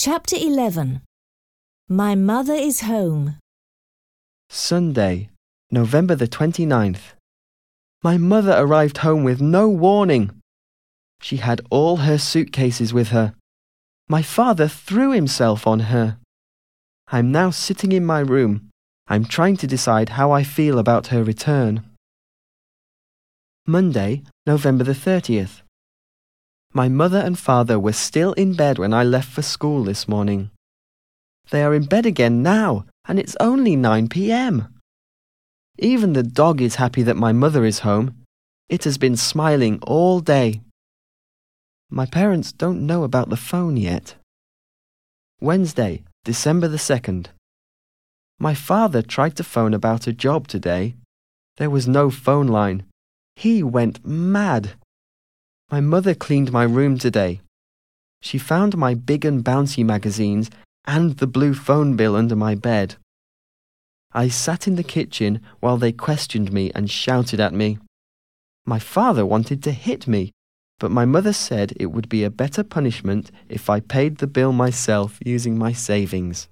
Chapter 11. My mother is home. Sunday, November the 29th. My mother arrived home with no warning. She had all her suitcases with her. My father threw himself on her. I'm now sitting in my room. I'm trying to decide how I feel about her return. Monday, November the 30th. My mother and father were still in bed when I left for school this morning. They are in bed again now, and it's only 9 p.m. Even the dog is happy that my mother is home. It has been smiling all day. My parents don't know about the phone yet. Wednesday, December the 2nd. My father tried to phone about a job today. There was no phone line. He went mad. My mother cleaned my room today. She found my Big and Bouncy magazines and the blue phone bill under my bed. I sat in the kitchen while they questioned me and shouted at me. My father wanted to hit me, but my mother said it would be a better punishment if I paid the bill myself using my savings.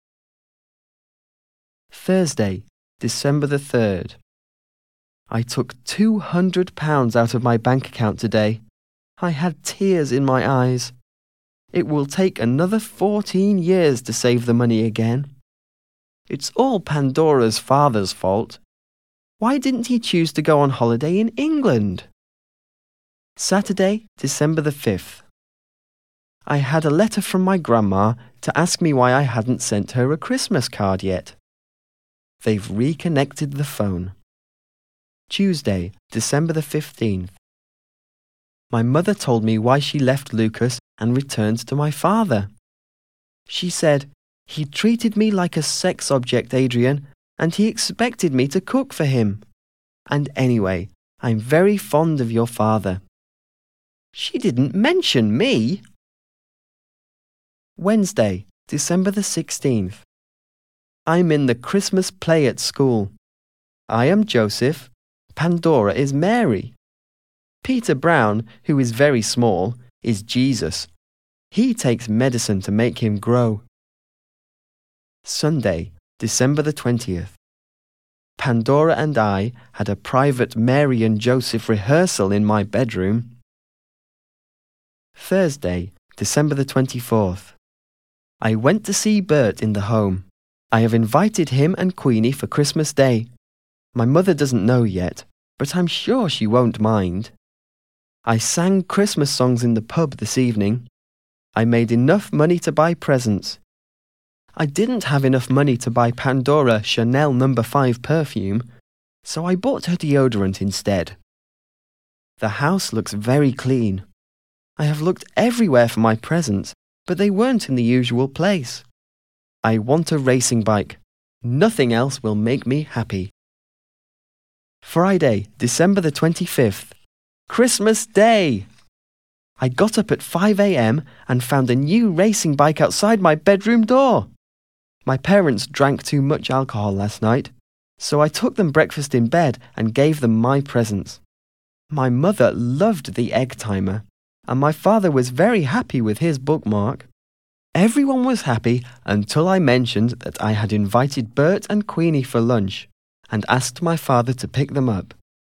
Thursday, December the 3rd. I took £200 out of my bank account today. I had tears in my eyes. It will take another 14 years to save the money again. It's all Pandora's father's fault. Why didn't he choose to go on holiday in England? Saturday, December the 5th. I had a letter from my grandma to ask me why I hadn't sent her a Christmas card yet. They've reconnected the phone. Tuesday, December the 15th. My mother told me why she left Lucas and returned to my father. She said, "He treated me like a sex object, Adrian, and he expected me to cook for him. And anyway, I'm very fond of your father." She didn't mention me. Wednesday, December the 16th. I'm in the Christmas play at school. I am Joseph. Pandora is Mary. Peter Brown, who is very small, is Jesus. He takes medicine to make him grow. Sunday, December the 20th. Pandora and I had a private Mary and Joseph rehearsal in my bedroom. Thursday, December the 24th. I went to see Bert in the home. I have invited him and Queenie for Christmas Day. My mother doesn't know yet, but I'm sure she won't mind. I sang Christmas songs in the pub this evening. I made enough money to buy presents. I didn't have enough money to buy Pandora Chanel No. 5 perfume, so I bought her deodorant instead. The house looks very clean. I have looked everywhere for my presents, but they weren't in the usual place. I want a racing bike. Nothing else will make me happy. Friday, December the 25th. Christmas Day! I got up at 5 a.m. and found a new racing bike outside my bedroom door. My parents drank too much alcohol last night, so I took them breakfast in bed and gave them my presents. My mother loved the egg timer, and my father was very happy with his bookmark. Everyone was happy until I mentioned that I had invited Bert and Queenie for lunch and asked my father to pick them up.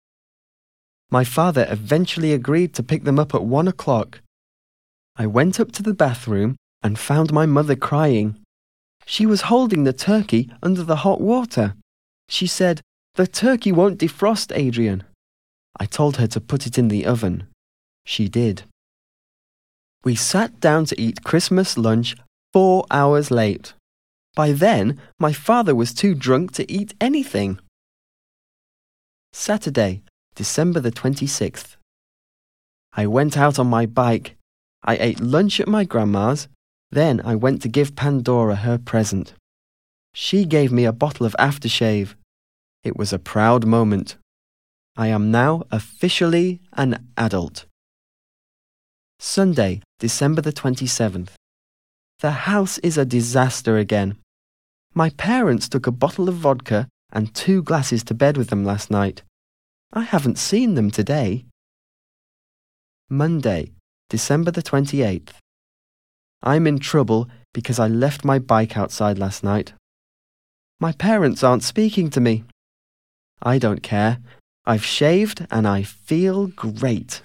My father eventually agreed to pick them up at 1 o'clock. I went up to the bathroom and found my mother crying. She was holding the turkey under the hot water. She said, "The turkey won't defrost, Adrian." I told her to put it in the oven. She did. We sat down to eat Christmas lunch 4 hours late. By then, my father was too drunk to eat anything. Saturday, December the 26th. I went out on my bike. I ate lunch at my grandma's. Then I went to give Pandora her present. She gave me a bottle of aftershave. It was a proud moment. I am now officially an adult. Sunday, December the 27th. The house is a disaster again. My parents took a bottle of vodka and 2 glasses to bed with them last night. I haven't seen them today. Monday, December the 28th. I'm in trouble because I left my bike outside last night. My parents aren't speaking to me. I don't care. I've shaved and I feel great.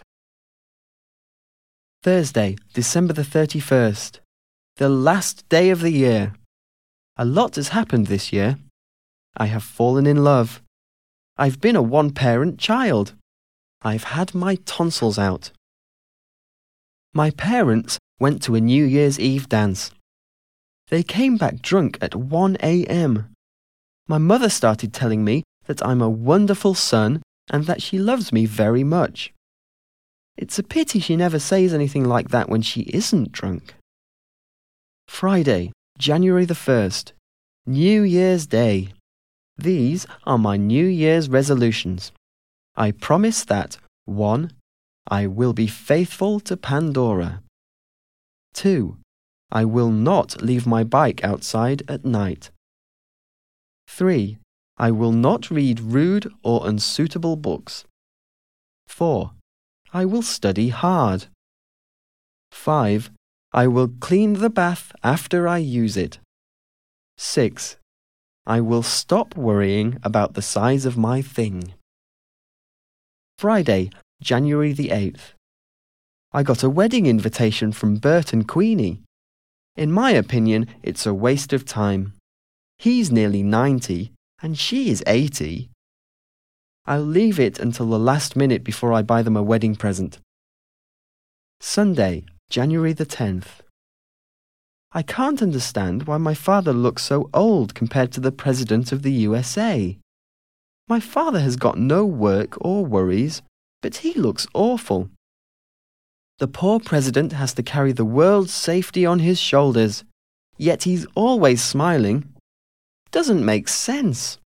Thursday, December the 31st. The last day of the year. A lot has happened this year. I have fallen in love. I've been a one-parent child. I've had my tonsils out. My parents went to a New Year's Eve dance. They came back drunk at 1 a.m. My mother started telling me that I'm a wonderful son and that she loves me very much. It's a pity she never says anything like that when she isn't drunk. Friday, January the 1st. New Year's Day. These are my New Year's resolutions. I promise that 1. I will be faithful to Pandora. 2. I will not leave my bike outside at night. 3. I will not read rude or unsuitable books. 4. I will study hard. 5. I will clean the bath after I use it. 6. I will stop worrying about the size of my thing. Friday, January the 8th. I got a wedding invitation from Bert and Queenie. In my opinion, it's a waste of time. He's nearly 90 and she is 80. I'll leave it until the last minute before I buy them a wedding present. Sunday, January the 10th. I can't understand why my father looks so old compared to the President of the USA. My father has got no work or worries, but he looks awful. The poor president has to carry the world's safety on his shoulders, yet he's always smiling. Doesn't make sense.